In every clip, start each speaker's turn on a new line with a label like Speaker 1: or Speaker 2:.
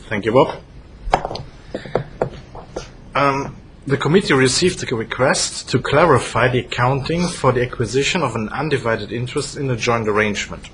Speaker 1: Thank you, Bob. The committee received a request to clarify the accounting for the acquisition of an undivided interest in a joint arrangement.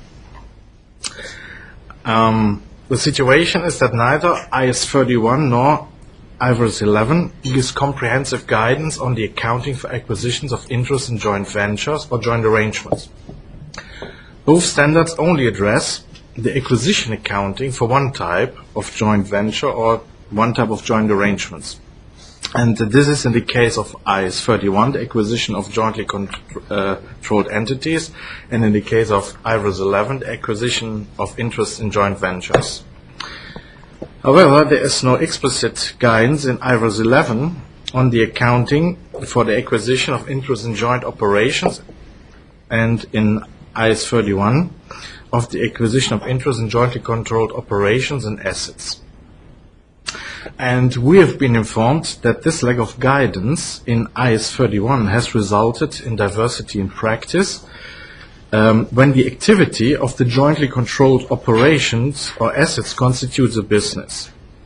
Speaker 1: The situation is that neither IAS 31 nor IFRS 11 gives comprehensive guidance on the accounting for acquisitions of interest in joint ventures or joint arrangements. Both standards only address the acquisition accounting for one type of joint venture or one type of joint arrangements. And this is in the case of IAS 31, the acquisition of jointly controlled entities, and in the case of IFRS 11, the acquisition of interest in joint ventures. However, there is no explicit guidance in IFRS 11 on the accounting for the acquisition of interest in joint operations, and in IAS 31 of the acquisition of interest in jointly controlled operations and assets. And we have been informed that this lack of guidance in IAS 31 has resulted in diversity in practice when the activity of the jointly controlled operations or assets constitutes a business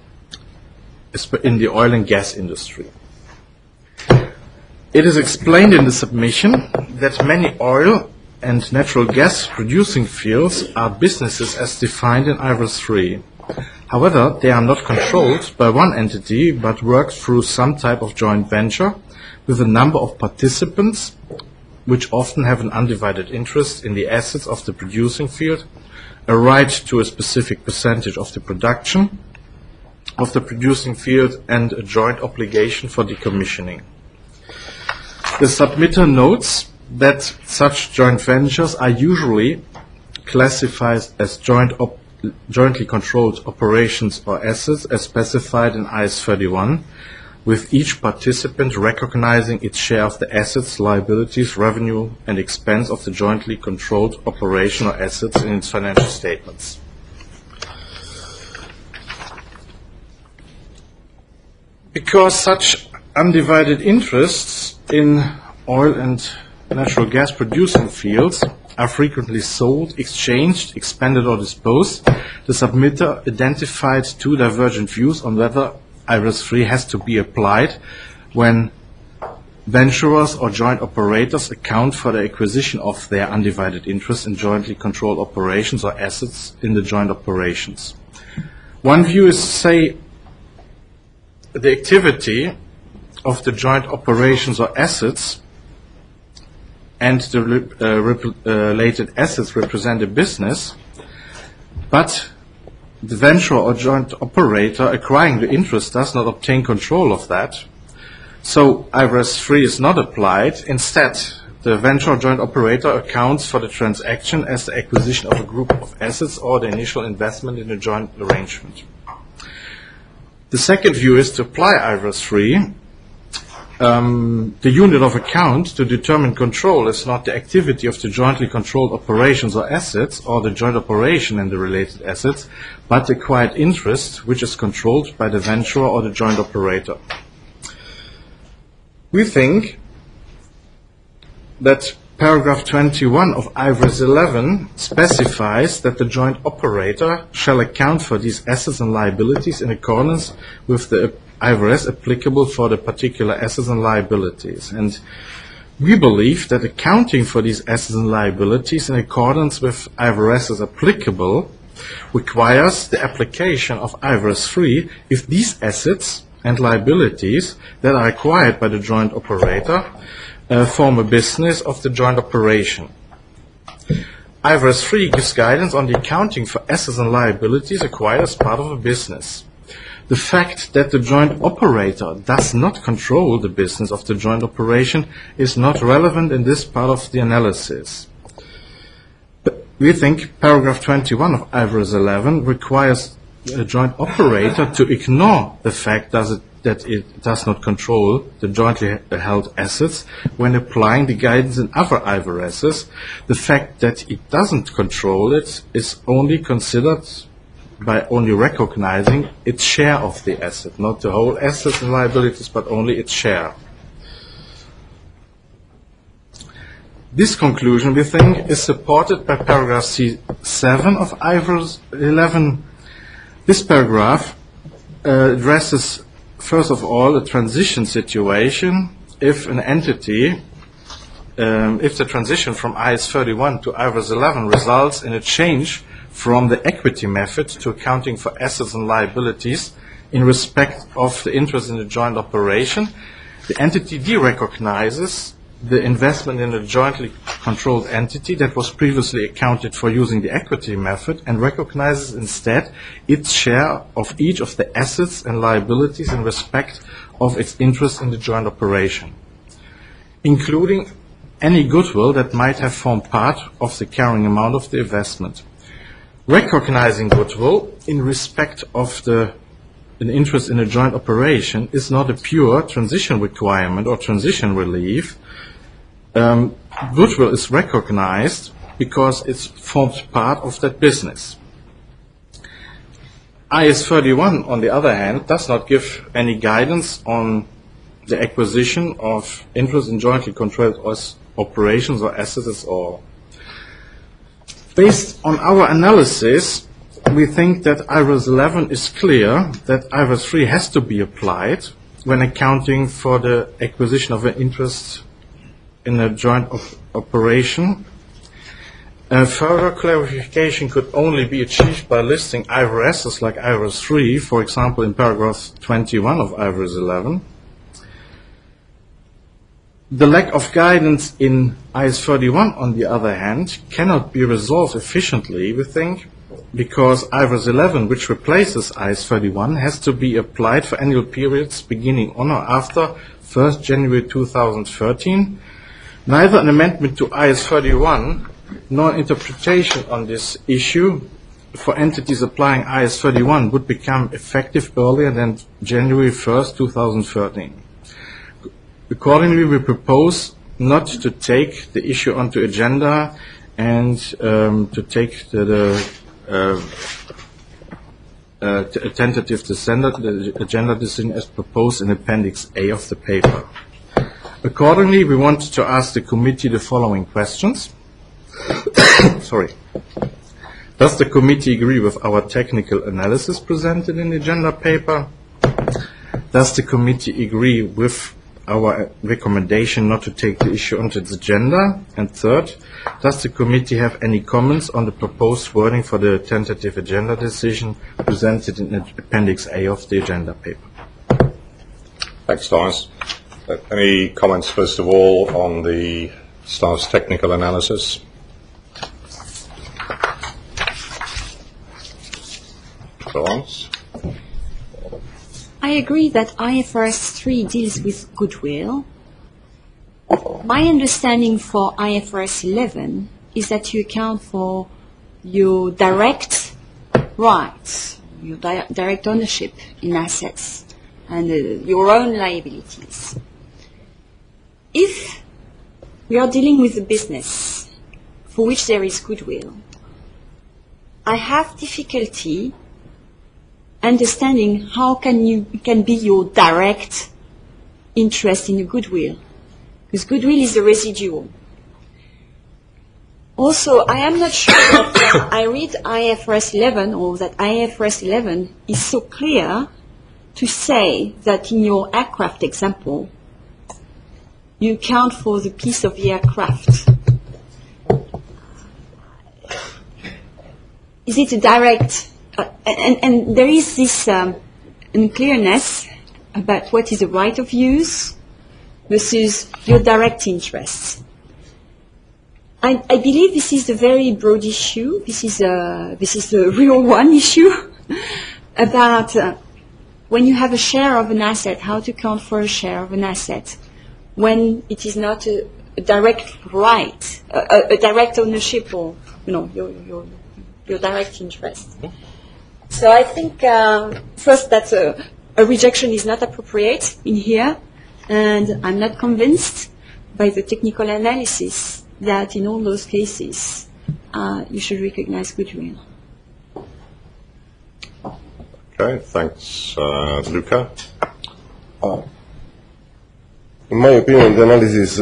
Speaker 1: in the oil and gas industry. It is explained in the submission that many oil and natural gas producing fields are businesses as defined in IFRS 3. However, they are not controlled by one entity, but work through some type of joint venture with a number of participants, which often have an undivided interest in the assets of the producing field, a right to a specific percentage of the production of the producing field, and a joint obligation for decommissioning. The submitter notes that such joint ventures are usually classified as jointly controlled operations or assets as specified in IAS 31, with each participant recognizing its share of the assets, liabilities, revenue, and expense of the jointly controlled operation or assets in its financial statements. Because such undivided interests in oil and natural gas producing fields are frequently sold, exchanged, expanded, or disposed, the submitter identified two divergent views on whether IFRS 3 has to be applied when venturers or joint operators account for the acquisition of their undivided interest in jointly controlled operations or assets in the joint operations. One view is to say the activity of the joint operations or assets and the related assets represent a business, but the venture or joint operator acquiring the interest does not obtain control of that. So IFRS 3 is not applied. Instead, the venture or joint operator accounts for the transaction as the acquisition of a group of assets or the initial investment in a joint arrangement. The second view is to apply IFRS 3. The unit of account to determine control is not the activity of the jointly controlled operations or assets or the joint operation and the related assets, but the acquired interest which is controlled by the venturer or the joint operator. We think that paragraph 21 of IFRS 11 specifies that the joint operator shall account for these assets and liabilities in accordance with the IFRS applicable for the particular assets and liabilities. And we believe that accounting for these assets and liabilities in accordance with IFRS as applicable requires the application of IFRS 3 if these assets and liabilities that are acquired by the joint operator form a business of the joint operation. IFRS 3 gives guidance on the accounting for assets and liabilities acquired as part of a business. The fact that the joint operator does not control the business of the joint operation is not relevant in this part of the analysis. But we think paragraph 21 of IFRS 11 requires a joint operator to ignore the fact that it does not control the jointly held assets when applying the guidance in other IFRSs. The fact that it doesn't control it is only considered by only recognizing its share of the asset, not the whole assets and liabilities, but only its share. This conclusion, we think, is supported by paragraph C7 of IFRS 11. This paragraph addresses, first of all, a transition situation if an entity, if the transition from IAS 31 to IFRS 11 results in a change from the equity method to accounting for assets and liabilities in respect of the interest in the joint operation, the entity derecognizes the investment in a jointly controlled entity that was previously accounted for using the equity method and recognizes instead its share of each of the assets and liabilities in respect of its interest in the joint operation, including any goodwill that might have formed part of the carrying amount of the investment. Recognizing goodwill in respect of an interest in a joint operation is not a pure transition requirement or transition relief. Goodwill is recognized because it forms part of that business. IAS 31, on the other hand, does not give any guidance on the acquisition of interest in jointly controlled operations or assets at all. Based on our analysis, we think that IFRS 11 is clear that IFRS 3 has to be applied when accounting for the acquisition of an interest in a joint operation. Further clarification could only be achieved by listing IFRSs like IFRS 3, for example, in paragraph 21 of IFRS 11. The lack of guidance in IAS 31, on the other hand, cannot be resolved efficiently, we think, because IFRS 11, which replaces IAS 31, has to be applied for annual periods beginning on or after 1st January 2013. Neither an amendment to IAS 31 nor interpretation on this issue for entities applying IAS 31 would become effective earlier than January 1st, 2013. Accordingly, we propose not to take the issue onto agenda and to take the tentative agenda decision as proposed in Appendix A of the paper. Accordingly, we want to ask the committee the following questions. Sorry. Does the committee agree with our technical analysis presented in the agenda paper? Does the committee agree with our recommendation not to take the issue onto its agenda? And third, does the committee have any comments on the proposed wording for the tentative agenda decision presented in Appendix A of the agenda paper?
Speaker 2: Thanks, Thomas. Any comments, first of all, on the staff's technical analysis? Thomas?
Speaker 3: I agree that IFRS 3 deals with goodwill. My understanding for IFRS 11 is that you account for your direct rights, your direct ownership in assets, and your own liabilities. If we are dealing with a business for which there is goodwill, I have difficulty understanding how can be your direct interest in the goodwill, because goodwill is a residual. Also, I am not sure that I read IFRS 11 or that IFRS 11 is so clear to say that in your aircraft example, you account for the piece of the aircraft. Is it a direct... And there is this unclearness about what is the right of use versus your direct interests. I believe this is a very broad issue. This is a real one issue about when you have a share of an asset, how to account for a share of an asset when it is not a direct right, a direct ownership, or your direct interest. So I think first that a rejection is not appropriate in here, and I'm not convinced by the technical analysis that in all those cases you should recognize goodwill.
Speaker 2: Okay, thanks, Luca.
Speaker 4: In my opinion, the analysis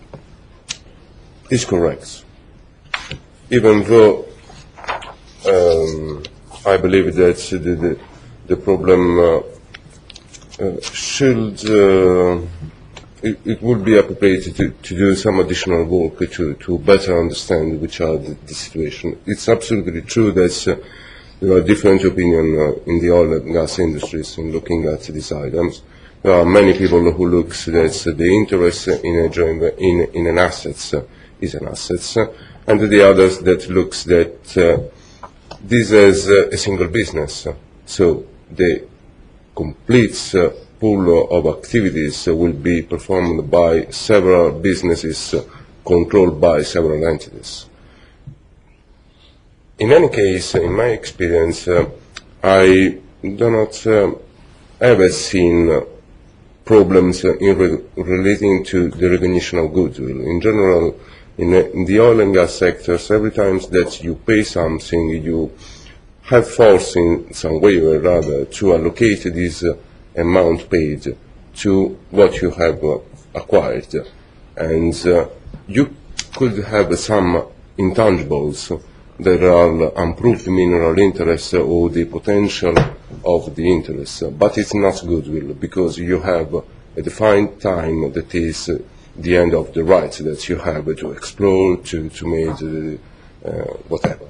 Speaker 4: is correct, even though I believe that the problem should, it would be appropriate to do some additional work to better understand which are the situation. It's absolutely true that there are different opinions in the oil and gas industries in looking at these items. There are many people who look that the interest in an asset is an asset, and the others that looks that this is a single business. So the complete pool of activities will be performed by several businesses controlled by several entities. In any case, in my experience, I do not ever seen problems relating to the recognition of goodwill. In general, in the oil and gas sectors, every time that you pay something, you have forced in some way or rather to allocate this amount paid to what you have acquired. And you could have some intangibles that are unproved mineral interest or the potential of the interest, but it's not goodwill because you have a defined time that is the end of the rights that you have to explore, to make whatever.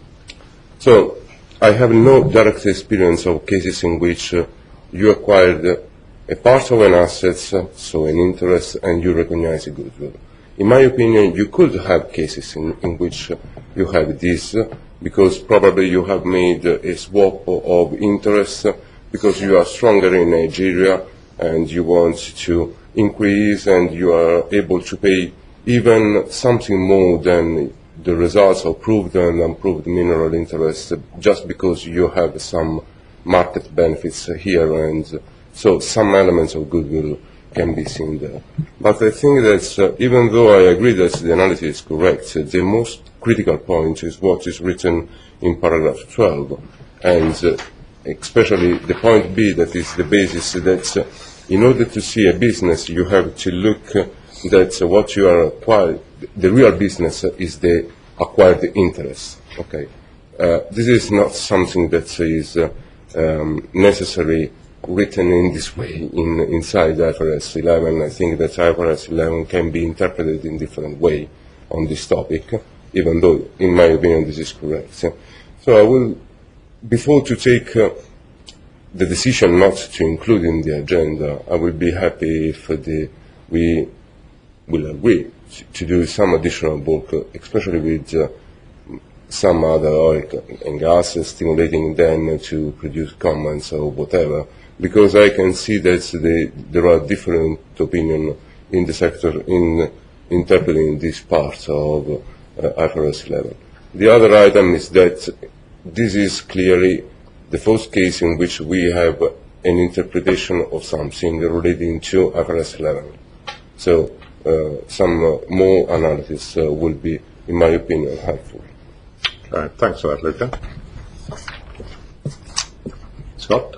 Speaker 4: So I have no direct experience of cases in which you acquired a part of an asset, so an interest, and you recognize a goodwill. In my opinion, you could have cases in which you have this because probably you have made a swap of interest because you are stronger in Nigeria and you want to increase and you are able to pay even something more than the results of proved and unproved mineral interest just because you have some market benefits here, and so some elements of goodwill can be seen there. But I think that even though I agree that the analysis is correct, the most critical point is what is written in paragraph 12, and especially the point B, that is the basis that in order to see a business you have to look that what you are acquired, the real business is the acquired interest. Okay, this is not something that is necessary written in this way inside IFRS 11. I think that IFRS 11 can be interpreted in different way on this topic, even though, in my opinion, this is correct. So I will, before to take the decision not to include in the agenda, I will be happy if we will agree to do some additional work, especially with some other oil and gas, stimulating them to produce comments or whatever, because I can see that there are different opinions in the sector in interpreting this part of IFRS 11. The other item is that this is clearly the first case in which we have an interpretation of something relating to IFRS 11. So some more analysis will be, in my opinion, helpful.
Speaker 2: Thanks for that, Luca. Scott?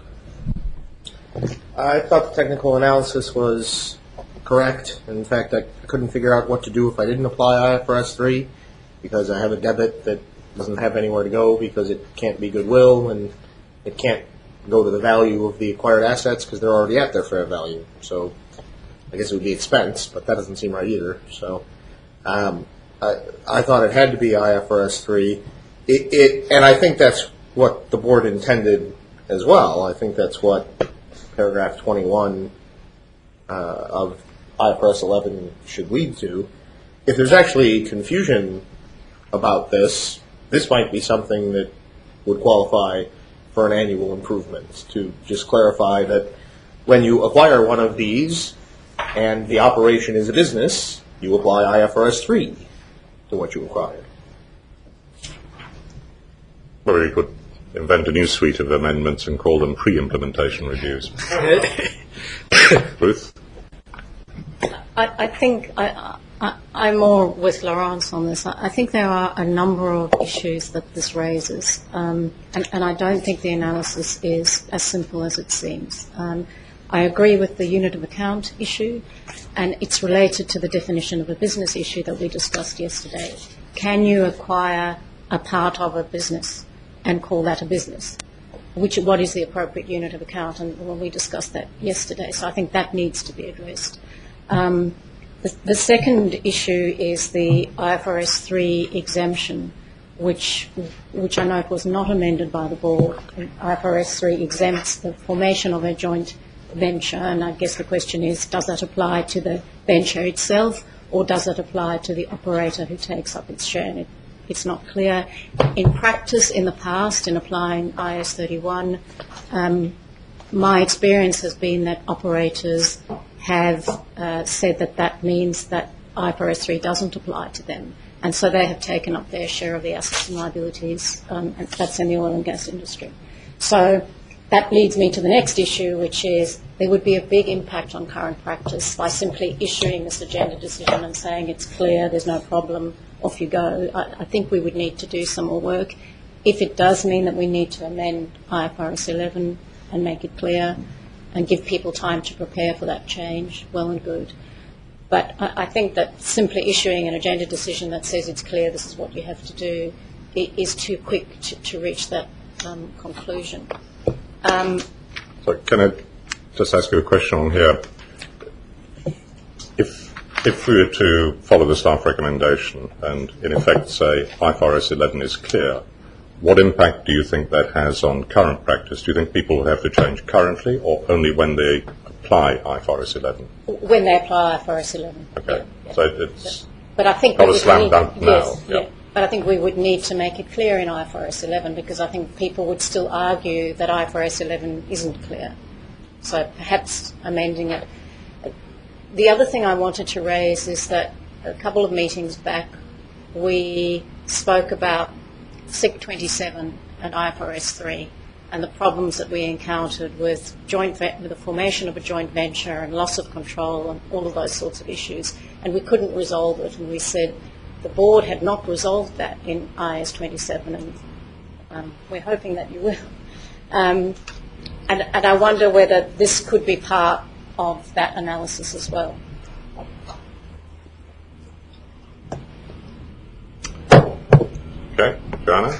Speaker 5: I thought the technical analysis was correct. In fact, I couldn't figure out what to do if I didn't apply IFRS 3, because I have a debit that doesn't have anywhere to go because it can't be goodwill and it can't go to the value of the acquired assets because they're already at their fair value. So I guess it would be expense, but that doesn't seem right either. So I thought it had to be IFRS 3. And I think that's what the board intended as well. I think that's what paragraph 21 of IFRS 11 should lead to. If there's actually confusion about this might be something that would qualify for an annual improvement, to just clarify that when you acquire one of these and the operation is a business, you apply IFRS 3 to what you acquired.
Speaker 2: Well, you could invent a new suite of amendments and call them pre-implementation reviews. Ruth?
Speaker 6: I think I'm more with Laurence on this. I think there are a number of issues that this raises, and I don't think the analysis is as simple as it seems. I agree with the unit of account issue, and it's related to the definition of a business issue that we discussed yesterday. Can you acquire a part of a business and call that a business? what is the appropriate unit of account, and well, we discussed that yesterday. So I think that needs to be addressed. The second issue is the IFRS 3 exemption, which I note was not amended by the board. IFRS 3 exempts the formation of a joint venture, and I guess the question is, does that apply to the venture itself, or does it apply to the operator who takes up its share? And it's not clear. In practice, in the past, in applying IAS 31, my experience has been that operators have said that means that IFRS 3 doesn't apply to them. And so they have taken up their share of the assets and liabilities, and that's in the oil and gas industry. So that leads me to the next issue, which is there would be a big impact on current practice by simply issuing this agenda decision and saying it's clear, there's no problem, off you go. I think we would need to do some more work. If it does mean that we need to amend IFRS 11 and make it clear and give people time to prepare for that change, well and good. But I think that simply issuing an agenda decision that says it's clear this is what you have to do is too quick to reach that conclusion.
Speaker 2: So can I just ask you a question on here? If we were to follow the staff recommendation and in effect say IFRS 11 is clear, what impact do you think that has on current practice? Do you think people will have to change currently or only when they apply IFRS 11?
Speaker 6: When they apply IFRS 11.
Speaker 2: Okay.
Speaker 6: Yeah.
Speaker 2: So it's
Speaker 6: but I think
Speaker 2: not a slam dunk now.
Speaker 6: Yes, yeah. But I think we would need to make it clear in IFRS 11 because I think people would still argue that IFRS 11 isn't clear. So perhaps amending it. The other thing I wanted to raise is that a couple of meetings back we spoke about SIC 27 and IFRS 3 and the problems that we encountered with the formation of a joint venture and loss of control and all of those sorts of issues. And we couldn't resolve it. And we said the board had not resolved that in IAS 27, and we're hoping that you will. And I wonder whether this could be part of that analysis as well.
Speaker 2: okay. Joanna?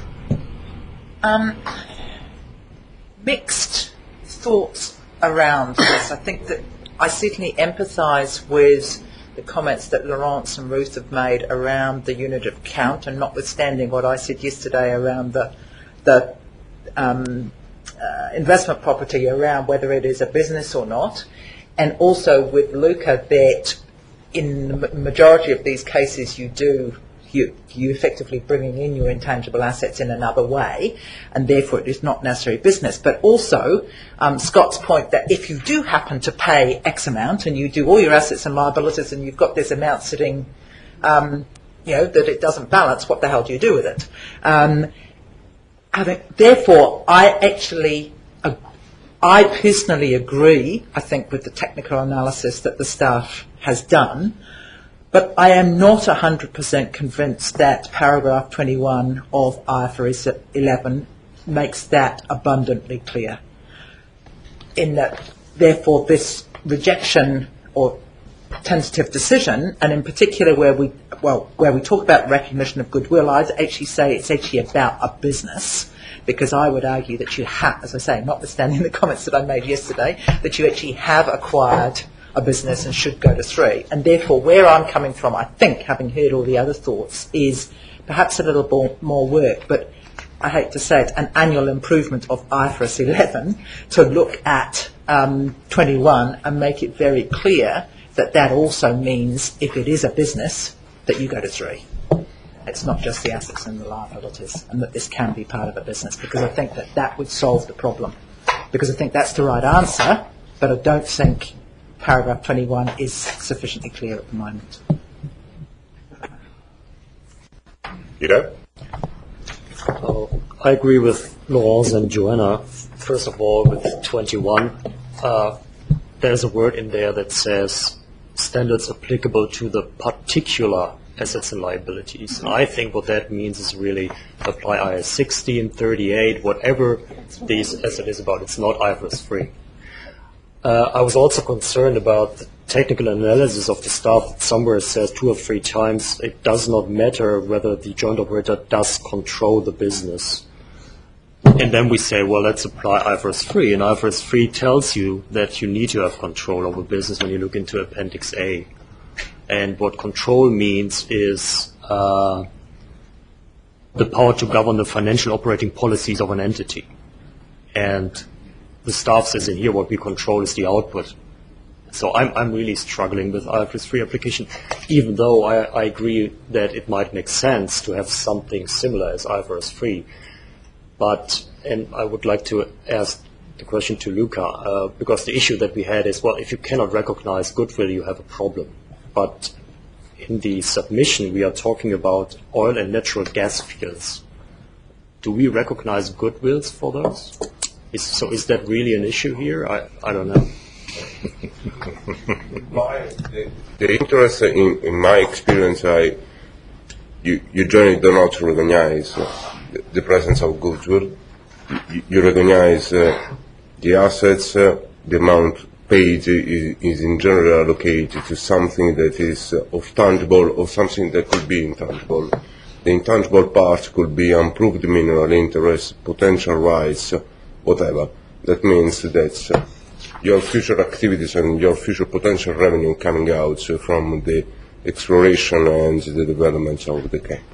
Speaker 7: Mixed thoughts around this. I think that I certainly empathise with the comments that Laurence and Ruth have made around the unit of account, and notwithstanding what I said yesterday around the investment property, around whether it is a business or not, and also with Luca that in the majority of these cases you effectively bringing in your intangible assets in another way, and therefore it is not necessarily business. But also Scott's point that if you do happen to pay X amount and you do all your assets and liabilities and you've got this amount sitting, that it doesn't balance, what the hell do you do with it? Therefore, I personally agree, I think, with the technical analysis that the staff has done. But I am not 100% convinced that paragraph 21 of IFRS 11 makes that abundantly clear. In that, therefore, this rejection or tentative decision, and in particular where we talk about recognition of goodwill, I'd actually say it's actually about a business, because I would argue that you have, as I say, notwithstanding the comments that I made yesterday, that you actually have acquired a business and should go to 3. And therefore, where I'm coming from, I think, having heard all the other thoughts, is perhaps a little more work, but I hate to say it, an annual improvement of IFRS 11 to look at 21 and make it very clear that that also means, if it is a business, that you go to 3. It's not just the assets and the liabilities, and that this can be part of a business, because I think that would solve the problem. Because I think that's the right answer, but I don't think paragraph 21 is sufficiently clear at the moment.
Speaker 2: Guido?
Speaker 8: I agree with Laurence and Joanna. First of all, with 21, there's a word in there that says standards applicable to the particular assets and liabilities. And I think what that means is really apply IAS 16, 38, whatever this asset is about. It's not IFRS 3. I was also concerned about the technical analysis of the staff. Somewhere it says 2 or 3 times it does not matter whether the joint operator does control the business. And then we say, well, let's apply IFRS 3. And IFRS 3 tells you that you need to have control over business when you look into Appendix A. And what control means is the power to govern the financial operating policies of an entity. And the staff says in here what we control is the output. So I'm really struggling with IFRS 3 application, even though I agree that it might make sense to have something similar as IFRS 3. But, and I would like to ask the question to Luca, because the issue that we had is, well, if you cannot recognize goodwill, you have a problem. But in the submission, we are talking about oil and natural gas fields. Do we recognize goodwills for those? Is that really an issue here? I don't know.
Speaker 4: The interest in my experience, you generally do not recognize the presence of goodwill. You recognize the assets, the amount paid is in general allocated to something that is of tangible or something that could be intangible. The intangible part could be unproved mineral interest, potential rights, whatever. That means that your future activities and your future potential revenue coming out from the exploration and the development of the camp.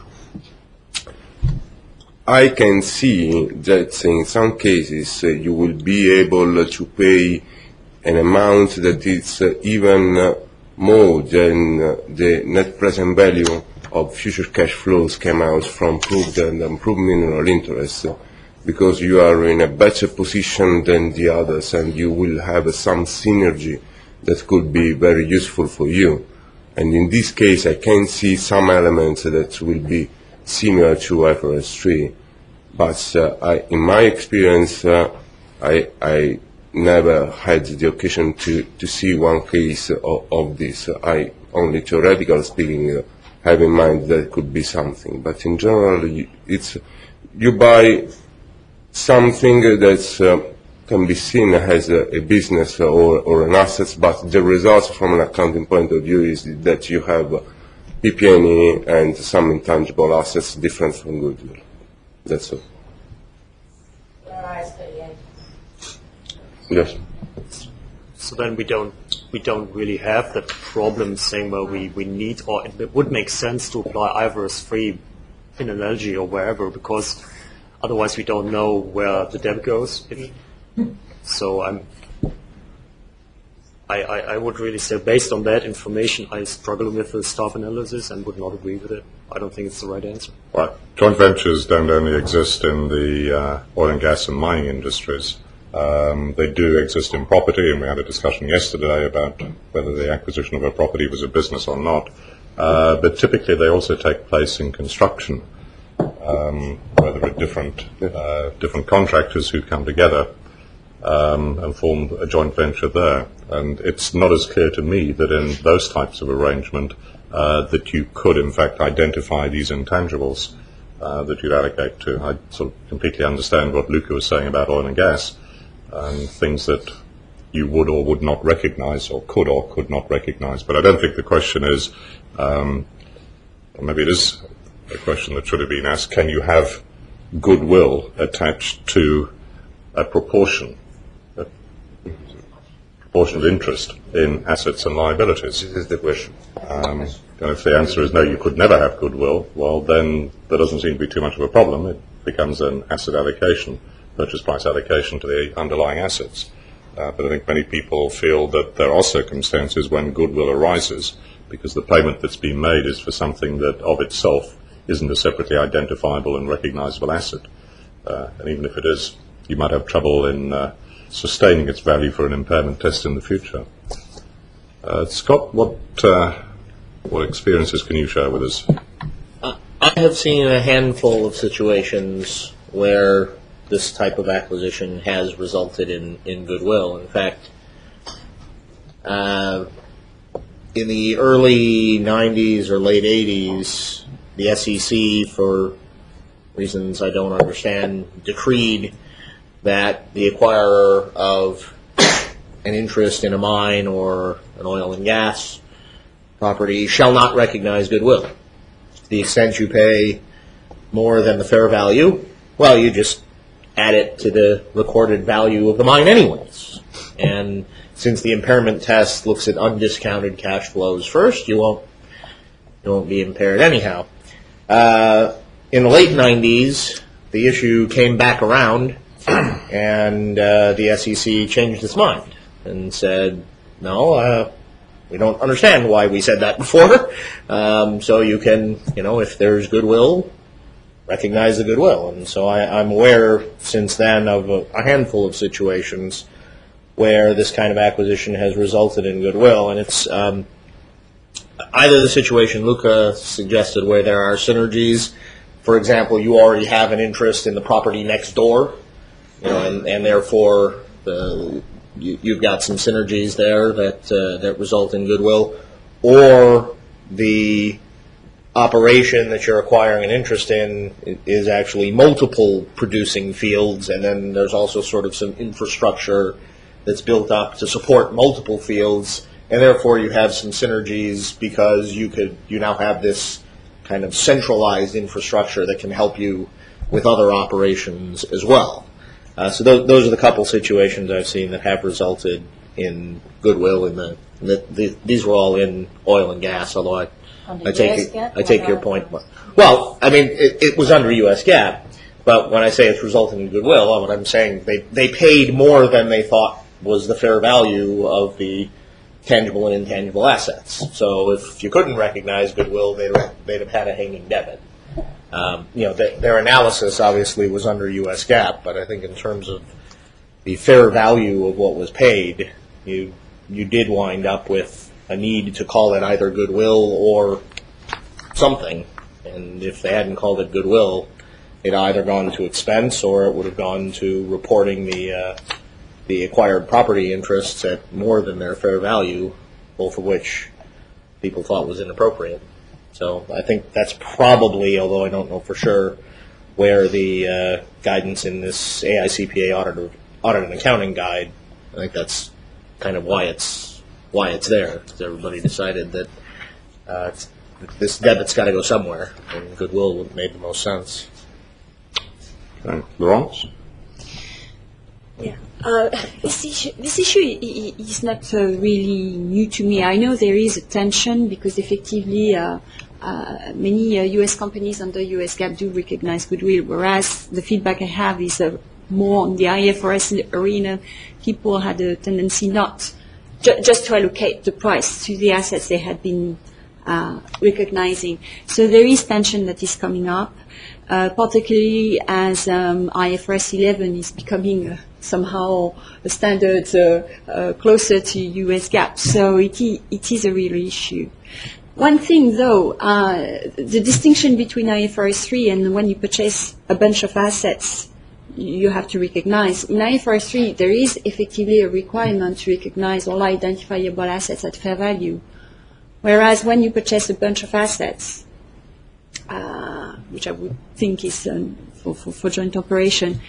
Speaker 4: I can see that in some cases you will be able to pay an amount that is even more than the net present value of future cash flows came out from proved and unproved mineral interest, because you are in a better position than the others and you will have some synergy that could be very useful for you. And in this case, I can see some elements that will be similar to IFRS 3. But in my experience, I never had the occasion to see one case of this. I only theoretically speaking have in mind that it could be something. But in general, you buy something that can be seen as a business or an asset, but the result from an accounting point of view is that you have PP&E and some intangible assets different from goodwill. That's all. Yes.
Speaker 8: So then we don't really have that problem saying, well, we need, or it would make sense to apply IFRS 3 in analogy or wherever, because otherwise we don't know where the debt goes. So I would really say, based on that information, I struggle with the staff analysis and would not agree with it. I don't think it's the right answer.
Speaker 2: Right. Joint ventures don't only exist in the oil and gas and mining industries. They do exist in property, and we had a discussion yesterday about whether the acquisition of a property was a business or not. But typically they also take place in construction, where there are different contractors who come together and form a joint venture there. And it's not as clear to me that in those types of arrangement that you could in fact identify these intangibles that you'd allocate to. I sort of completely understand what Luca was saying about oil and gas and things that you would or would not recognize or could not recognize. But I don't think the question is, or maybe it is a question that should have been asked, can you have goodwill attached to a proportion of interest in assets and liabilities?
Speaker 4: This is the question.
Speaker 2: And if the answer is no, you could never have goodwill, well, then there doesn't seem to be too much of a problem. It becomes an asset allocation, purchase price allocation to the underlying assets. But I think many people feel that there are circumstances when goodwill arises because the payment that's been made is for something that of itself isn't a separately identifiable and recognizable asset. And even if it is, you might have trouble in sustaining its value for an impairment test in the future. Scott, what experiences can you share with us?
Speaker 5: I have seen a handful of situations where this type of acquisition has resulted in goodwill. In fact, in the early 90s or late 80s, the SEC, for reasons I don't understand, decreed that the acquirer of an interest in a mine or an oil and gas property shall not recognize goodwill. To the extent you pay more than the fair value, well, you just add it to the recorded value of the mine anyways. And since the impairment test looks at undiscounted cash flows first, you won't be impaired anyhow. In the late 90s, the issue came back around, and the SEC changed its mind and said, no, we don't understand why we said that before. So you can, if there's goodwill, recognize the goodwill. And so I'm aware since then of a handful of situations where this kind of acquisition has resulted in goodwill. And it's either the situation Luca suggested where there are synergies. For example, you already have an interest in the property next door, and therefore you've got some synergies there that result in goodwill, or the operation that you're acquiring an interest in is actually multiple producing fields, and then there's also sort of some infrastructure that's built up to support multiple fields, and therefore you have some synergies because you now have this kind of centralized infrastructure that can help you with other operations as well. So those are the couple situations I've seen that have resulted in goodwill. These were all in oil and gas, although I take your point. Well, I mean, it was under U.S. GAAP, but when I say it's resulting in goodwill, what I'm saying they paid more than they thought was the fair value of the tangible and intangible assets. So if you couldn't recognize goodwill, they'd have had a hanging debit. Their analysis obviously was under U.S. GAAP, but I think in terms of the fair value of what was paid, you did wind up with a need to call it either goodwill or something. And if they hadn't called it goodwill, it either gone to expense or it would have gone to reporting the acquired property interests at more than their fair value, both of which people thought was inappropriate. So I think that's probably, although I don't know for sure, where the guidance in this AICPA audit and accounting guide, I think that's kind of why it's there. Because everybody decided that this debit's got to go somewhere, and goodwill would have made the most sense.
Speaker 2: Okay. Laurence?
Speaker 3: Yeah. This issue is not really new to me. I know there is a tension because effectively many U.S. companies under U.S. GAAP do recognize goodwill, whereas the feedback I have is more on the IFRS arena. People had a tendency not just to allocate the price to the assets they had been recognizing. So there is tension that is coming up, particularly as IFRS 11 is becoming somehow a standard closer to US GAAP. So it is a real issue. One thing though, the distinction between IFRS 3 and when you purchase a bunch of assets, you have to recognize. In IFRS 3, there is effectively a requirement to recognize all identifiable assets at fair value. Whereas when you purchase a bunch of assets, which I would think is for joint operation,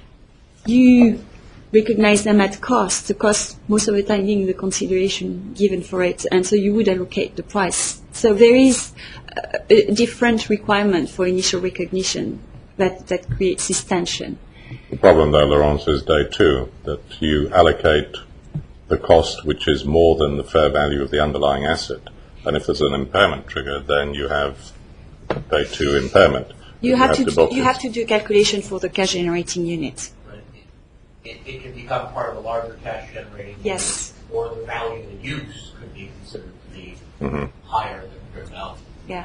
Speaker 3: you recognize them at cost, the cost most of the time being the consideration given for it, and so you would allocate the price. So there is a different requirement for initial recognition that creates this tension.
Speaker 2: The problem though, Laurence, is day two, that you allocate the cost which is more than the fair value of the underlying asset. And if there's an impairment trigger, then you have day two impairment.
Speaker 3: You have to do a calculation for the cash generating unit.
Speaker 5: It can become part of a larger cash generating
Speaker 3: yes.
Speaker 5: unit, or the value in use could be considered to be higher than fair value.
Speaker 3: Yeah.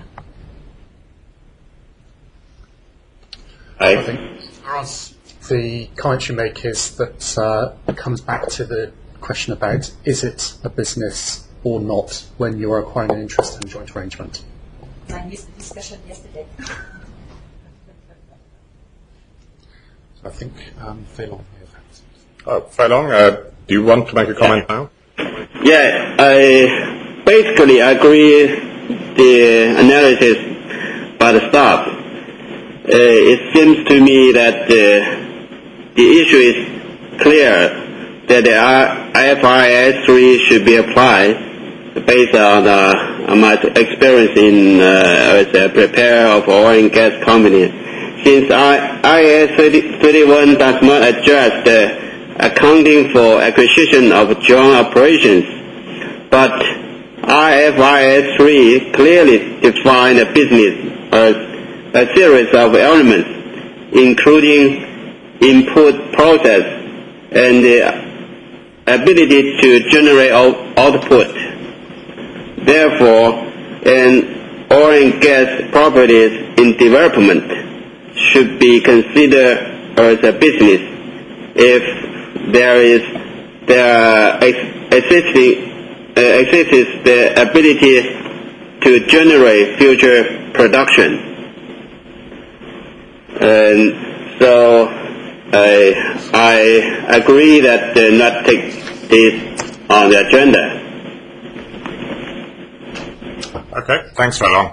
Speaker 9: I think, Laurence, the comment you make is that it comes back to the question about is it a business or not when you're acquiring an interest in a joint arrangement.
Speaker 3: I missed the discussion yesterday.
Speaker 9: So I think Fei Long may have had.
Speaker 2: Fei Long, do you want to make a comment now?
Speaker 10: Yeah, I basically agree the analysis by the staff. It seems to me that the issue is clear that the IFRS 3 should be applied based on my experience in as a preparer of oil and gas company. since IAS 31 does not address the accounting for acquisition of joint operations, but IFRS 3 clearly defines a business as a series of elements, including input, process, and the ability to generate output. Therefore, an oil and gas properties in development should be considered as a business if there exists the ability to generate future production. And so I agree that not take this on the agenda.
Speaker 2: Okay, thanks, Roland.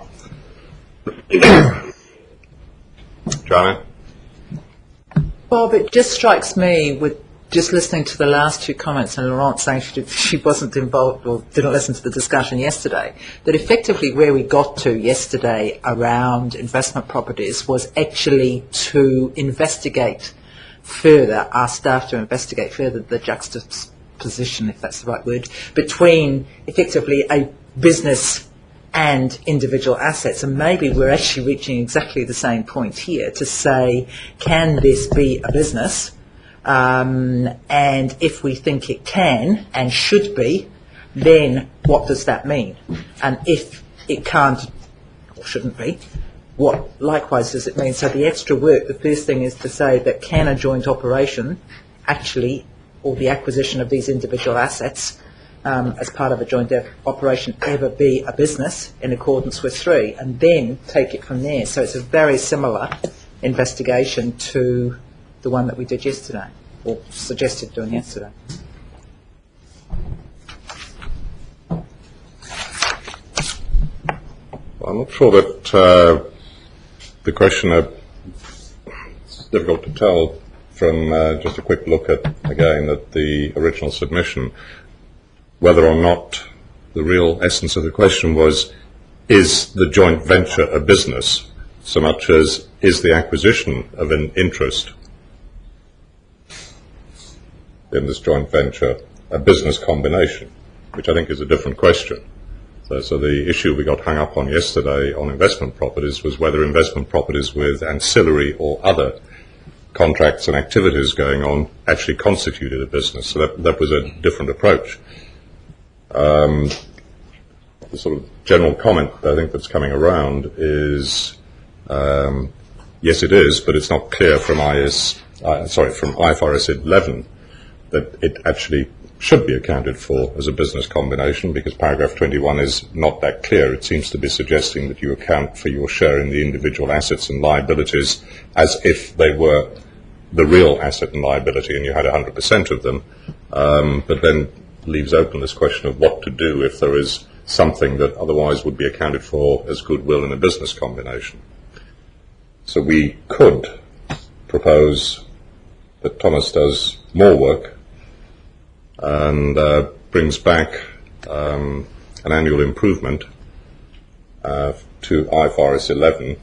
Speaker 2: Joanna?
Speaker 7: Bob, it just strikes me with just listening to the last two comments, and Laurent saying she wasn't involved or didn't listen to the discussion yesterday, that effectively where we got to yesterday around investment properties was actually to investigate further, our staff to investigate further the juxtaposition, if that's the right word, between effectively a business and individual assets. And maybe we're actually reaching exactly the same point here to say, can this be a business? And if we think it can and should be, then what does that mean? And if it can't or shouldn't be, what likewise does it mean? So the extra work, the first thing is to say that can a joint operation actually, or the acquisition of these individual assets as part of a joint operation, ever be a business in accordance with 3, and then take it from there. So it's a very similar investigation to the one that we did yesterday, or suggested doing yesterday.
Speaker 2: Well, I'm not sure that the question it's difficult to tell from just a quick look at, again, at the original submission, whether or not the real essence of the question was, is the joint venture a business, so much as is the acquisition of an interest in this joint venture a business combination, which I think is a different question. So the issue we got hung up on yesterday on investment properties was whether investment properties with ancillary or other contracts and activities going on actually constituted a business. So that was a different approach. The sort of general comment I think that's coming around is, yes, it is, but it's not clear from IFRS 11 that it actually should be accounted for as a business combination, because paragraph 21 is not that clear. It seems to be suggesting that you account for your share in the individual assets and liabilities as if they were the real asset and liability and you had 100% of them, but then leaves open this question of what to do if there is something that otherwise would be accounted for as goodwill in a business combination. So we could propose that Thomas does more work and brings back an annual improvement to IFRS 11.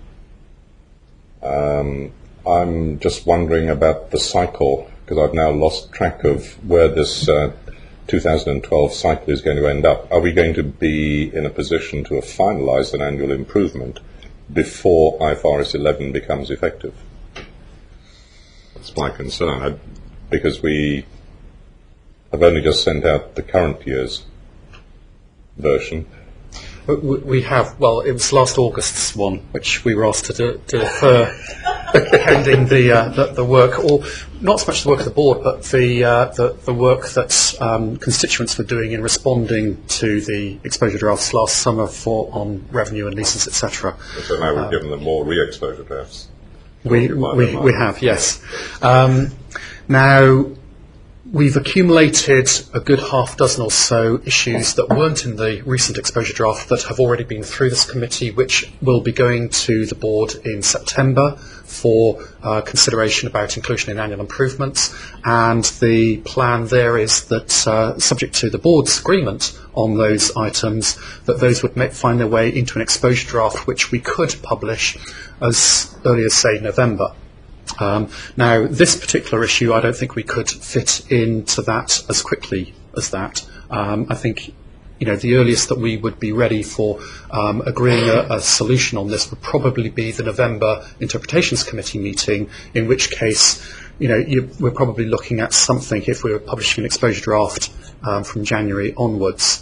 Speaker 2: I'm just wondering about the cycle, because I've now lost track of where this 2012 cycle is going to end up. Are we going to be in a position to have finalised an annual improvement before IFRS 11 becomes effective? That's my concern, because we have only just sent out the current year's version.
Speaker 9: We have, well, it was last August's one, which we were asked to defer pending the work, or not so much the work of the board, but the work that constituents were doing in responding to the exposure drafts last summer on revenue and leases, etc.
Speaker 2: So now we've given them more re-exposure drafts.
Speaker 9: We have, yes. Now, We've accumulated a good half dozen or so issues that weren't in the recent exposure draft that have already been through this committee, which will be going to the board in September for consideration about inclusion in annual improvements. And the plan there is that, subject to the board's agreement on those items, that those would find their way into an exposure draft which we could publish as early as, say, November. Now, this particular issue, I don't think we could fit into that as quickly as that. I think, the earliest that we would be ready for agreeing a solution on this would probably be the November Interpretations Committee meeting, in which case, we're probably looking at something, if we were publishing an exposure draft, from January onwards.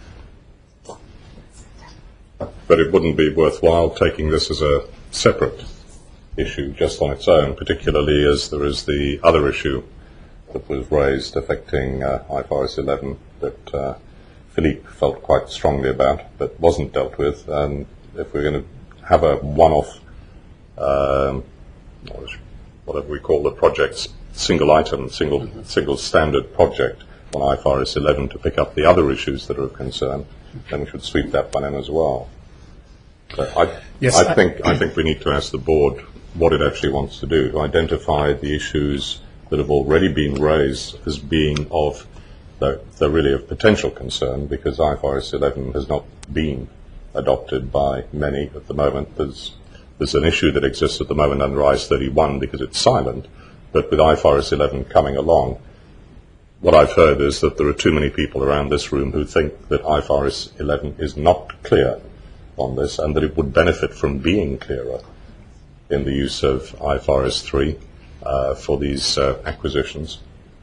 Speaker 2: But it wouldn't be worthwhile taking this as a separate issue just on its own, particularly as there is the other issue that was raised affecting IFRS 11 that Philippe felt quite strongly about but wasn't dealt with. And if we're going to have a one-off, whatever we call the projects, single item, single standard project on IFRS 11 to pick up the other issues that are of concern, then we should sweep that one in as well. I think we need to ask the board what it actually wants to do, to identify the issues that have already been raised as being of, they're really of potential concern, because IFRS 11 has not been adopted by many at the moment. There's an issue that exists at the moment under IAS 31 because it's silent, but with IFRS 11 coming along, what I've heard is that there are too many people around this room who think that IFRS 11 is not clear on this, and that it would benefit from being clearer in the use of IFRS 3 for these acquisitions.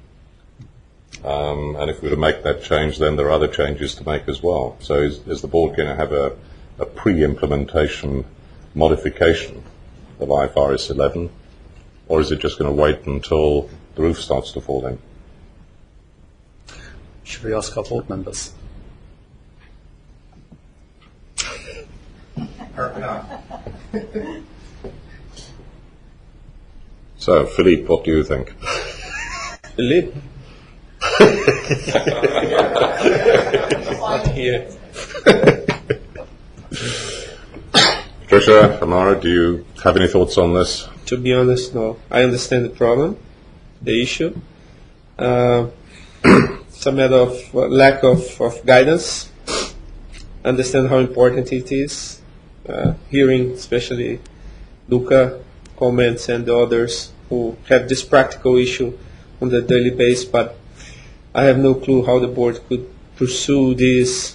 Speaker 2: And if we were to make that change, then there are other changes to make as well. So is the board going to have a pre-implementation modification of IFRS 11, or is it just going to wait until the roof starts to fall in?
Speaker 9: Should we ask our board members?
Speaker 2: So, Philippe, what do you think?
Speaker 11: Philippe? Not here.
Speaker 2: Trisha, Amara, do you have any thoughts on this?
Speaker 11: To be honest, no. I understand the problem, the issue. It's a matter of lack of guidance. Understand how important it is. Hearing especially Luca comments and the others who have this practical issue on the daily basis, but I have no clue how the board could pursue this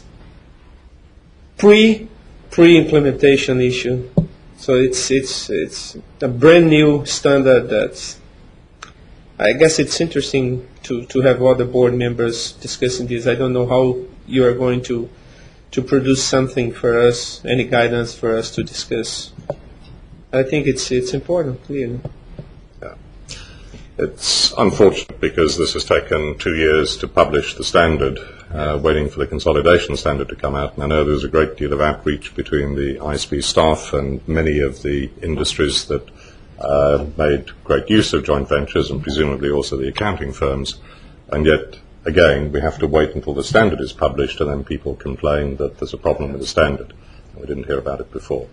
Speaker 11: pre-implementation issue. So it's a brand new standard that I guess it's interesting to have other board members discussing this. I don't know how you are going to produce something for us, any guidance for us to discuss. I think it's important, clearly.
Speaker 2: Yeah. It's unfortunate because this has taken 2 years to publish the standard, waiting for the consolidation standard to come out. And I know there's a great deal of outreach between the ISB staff and many of the industries that made great use of joint ventures, and presumably also the accounting firms. And yet, again, we have to wait until the standard is published, and then people complain that there's a problem with the standard. We didn't hear about it before.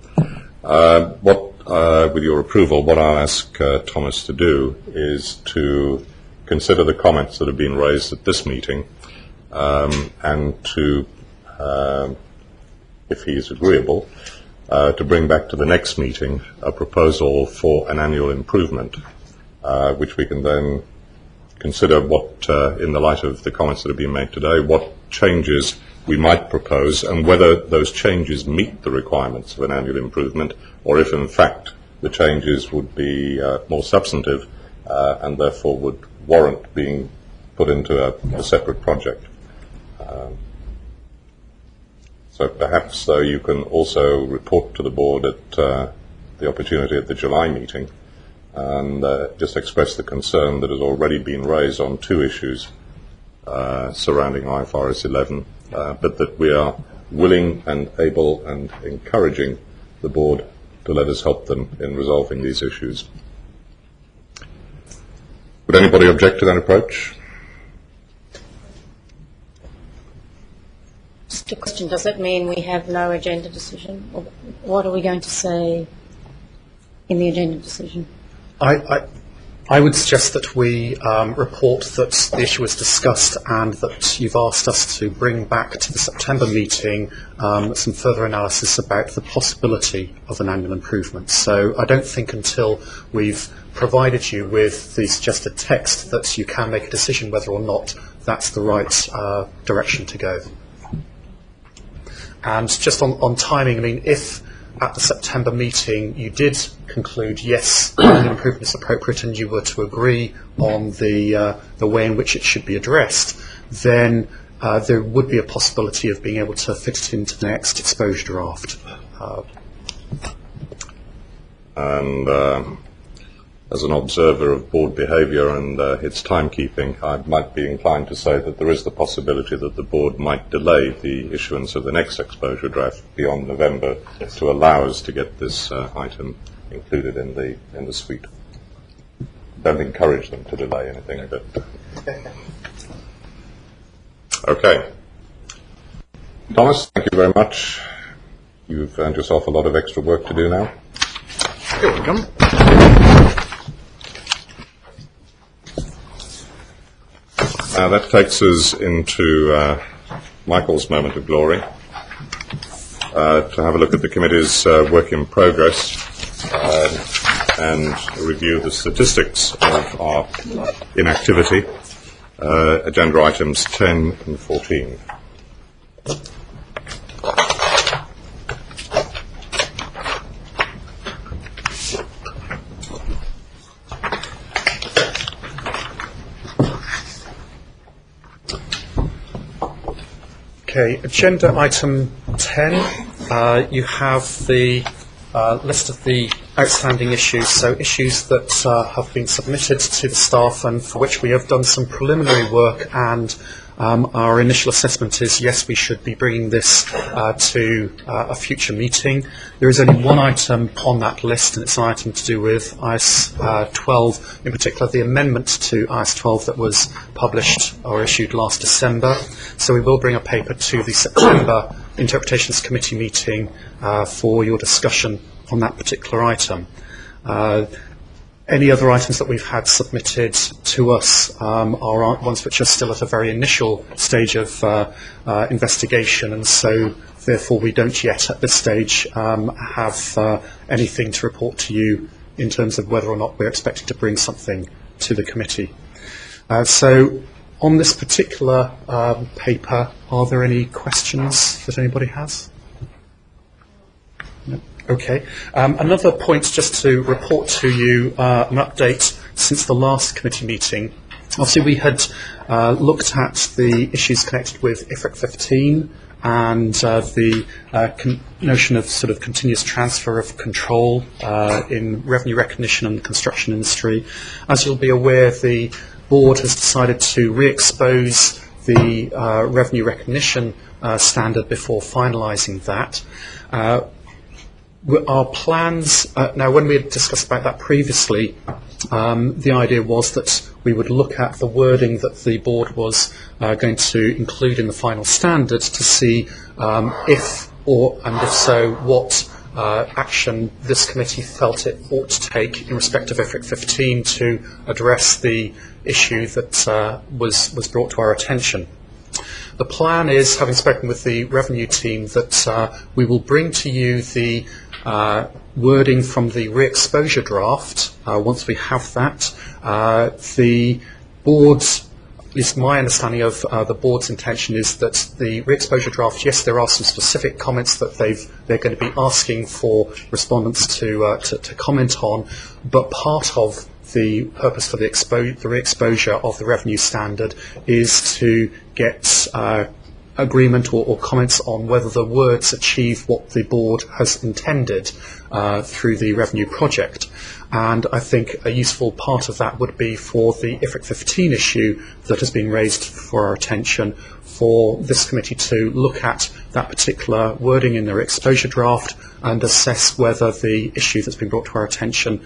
Speaker 2: With your approval, what I'll ask Thomas to do is to consider the comments that have been raised at this meeting, and to, if he is agreeable, to bring back to the next meeting a proposal for an annual improvement, which we can then consider what, in the light of the comments that have been made today, what changes we might propose, and whether those changes meet the requirements of an annual improvement, or if in fact the changes would be more substantive and therefore would warrant being put into a separate project. So perhaps, though, you can also report to the board at the opportunity at the July meeting and just express the concern that has already been raised on two issues surrounding IFRS 11, but that we are willing and able and encouraging the board to let us help them in resolving these issues. Would anybody object to that approach?
Speaker 6: a question. Does that mean we have no agenda decision? Or what are we going to say in the agenda decision?
Speaker 9: I would suggest that we report that the issue was discussed and that you've asked us to bring back to the September meeting some further analysis about the possibility of an annual improvement. So I don't think until we've provided you with the suggested text that you can make a decision whether or not that's the right direction to go. And just on timing, I mean, if at the September meeting you did conclude, yes, an improvement is appropriate and you were to agree on the way in which it should be addressed, then there would be a possibility of being able to fit it into the next exposure draft.
Speaker 2: As an observer of board behaviour and its timekeeping, I might be inclined to say that there is the possibility that the board might delay the issuance of the next exposure draft beyond November to allow us to get this item included in the suite. Don't encourage them to delay anything, but okay. Thomas, thank you very much. You've earned yourself a lot of extra work to do now.
Speaker 1: You're welcome.
Speaker 2: That takes us into Michael's moment of glory, to have a look at the committee's work in progress and review the statistics of our inactivity, agenda items 10 and 14.
Speaker 9: Okay, agenda item 10, you have the list of the outstanding issues, so issues that have been submitted to the staff and for which we have done some preliminary work, and our initial assessment is, yes, we should be bringing this to a future meeting. There is only one item on that list, and it's an item to do with IAS 12, in particular the amendment to IAS 12 that was published or issued last December. So we will bring a paper to the September Interpretations Committee meeting for your discussion on that particular item. Any other items that we've had submitted to us are ones which are still at a very initial stage of investigation, and so therefore we don't yet at this stage have anything to report to you in terms of whether or not we're expecting to bring something to the committee. So on this particular paper, are there any questions that anybody has? No. Okay. Another point just to report to you, an update since the last committee meeting. Obviously we had looked at the issues connected with IFRIC 15 and the notion of sort of continuous transfer of control in revenue recognition and the construction industry. As you'll be aware, the board has decided to re-expose the revenue recognition standard before finalising that. Our plans, now when we had discussed about that previously, the idea was that we would look at the wording that the board was going to include in the final standard to see if so, what action this committee felt it ought to take in respect of IFRIC 15 to address the issue that was brought to our attention. The plan is, having spoken with the revenue team, that we will bring to you the wording from the re-exposure draft once we have that. The board's, at least my understanding of the board's intention is that the re-exposure draft, yes, there are some specific comments that they're going to be asking for respondents to comment on, but part of the purpose for the re-exposure of the revenue standard is to get agreement or comments on whether the words achieve what the board has intended through the revenue project. And I think a useful part of that would be for the IFRIC 15 issue that has been raised for our attention, for this committee to look at that particular wording in their exposure draft and assess whether the issue that's been brought to our attention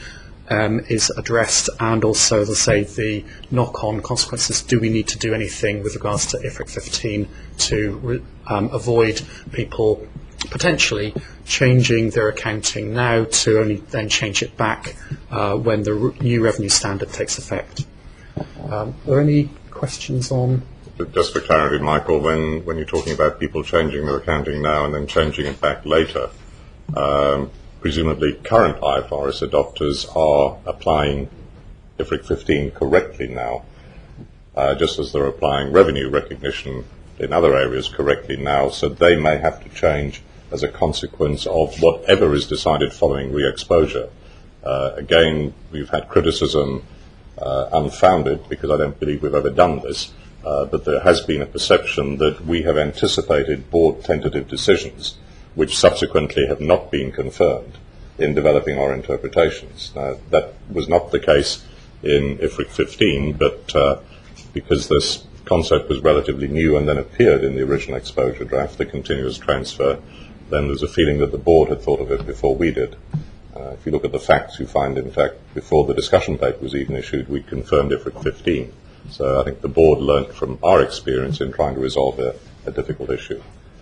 Speaker 9: is addressed, and also, as I say, the knock-on consequences. Do we need to do anything with regards to IFRIC 15 to avoid people potentially changing their accounting now to only then change it back when the new revenue standard takes effect? Are there any questions on?
Speaker 2: Just for clarity, Michael, when you're talking about people changing their accounting now and then changing it back later, presumably current IFRS adopters are applying IFRIC 15 correctly now, just as they're applying revenue recognition in other areas correctly now, so they may have to change as a consequence of whatever is decided following re-exposure. Again, we've had criticism unfounded, because I don't believe we've ever done this, but there has been a perception that we have anticipated board tentative decisions which subsequently have not been confirmed in developing our interpretations. Now, that was not the case in IFRIC 15, but because this concept was relatively new and then appeared in the original exposure draft, the continuous transfer, then there's a feeling that the board had thought of it before we did. If you look at the facts, you find, in fact, before the discussion paper was even issued, we confirmed IFRIC 15. So I think the board learnt from our experience in trying to resolve a difficult issue.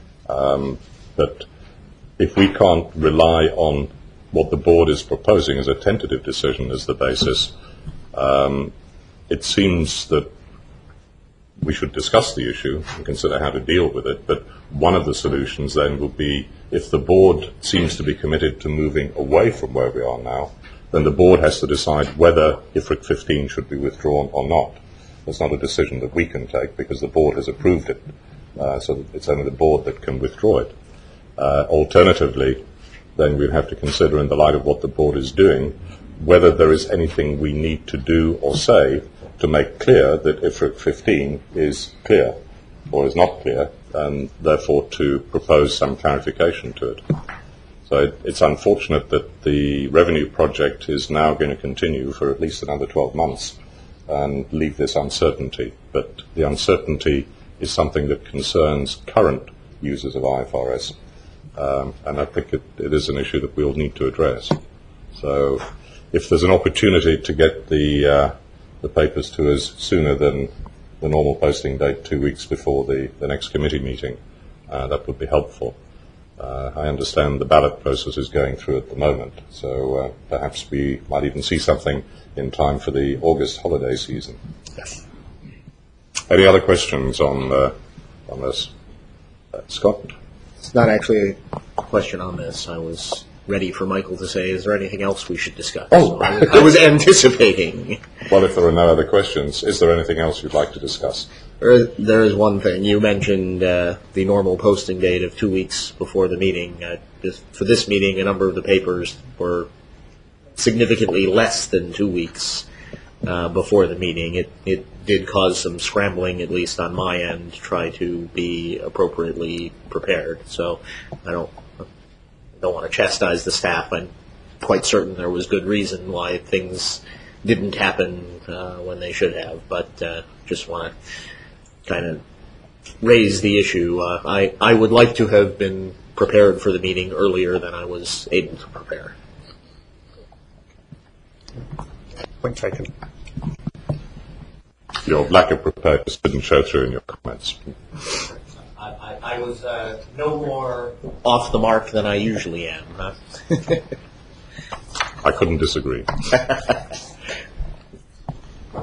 Speaker 2: But if we can't rely on what the board is proposing as a tentative decision as the basis, it seems that we should discuss the issue and consider how to deal with it. But one of the solutions then would be, if the board seems to be committed to moving away from where we are now, then the board has to decide whether IFRIC 15 should be withdrawn or not. It's not a decision that we can take, because the board has approved it. So it's only the board that can withdraw it. Alternatively, then we'd have to consider, in the light of what the board is doing, whether there is anything we need to do or say to make clear that IFRIC 15 is clear or is not clear, and therefore to propose some clarification to it. So it's unfortunate that the revenue project is now going to continue for at least another 12 months and leave this uncertainty. But the uncertainty is something that concerns current users of IFRS, and I think it is an issue that we'll need to address. So if there's an opportunity to get the papers to us sooner than the normal posting date, 2 weeks before the next committee meeting, that would be helpful. I understand the ballot process is going through at the moment, so perhaps we might even see something in time for the August holiday season.
Speaker 9: Yes.
Speaker 2: Any other questions on this? Scott?
Speaker 5: It's not actually a question on this. I was ready for Michael to say, is there anything else we should discuss?
Speaker 2: Oh.
Speaker 5: I was anticipating.
Speaker 2: Well, if there are no other questions, is there anything else you'd like to discuss?
Speaker 5: There is one thing. You mentioned the normal posting date of 2 weeks before the meeting. For this meeting, a number of the papers were significantly less than 2 weeks before the meeting. It did cause some scrambling, at least on my end, to try to be appropriately prepared. So I don't want to chastise the staff. I'm quite certain there was good reason why things didn't happen when they should have, but just want to kind of raise the issue. I would like to have been prepared for the meeting earlier than I was able to prepare.
Speaker 9: Point taken.
Speaker 2: Your lack of preparedness didn't show through in your comments.
Speaker 5: I was no more off the mark than I usually am.
Speaker 2: I couldn't disagree.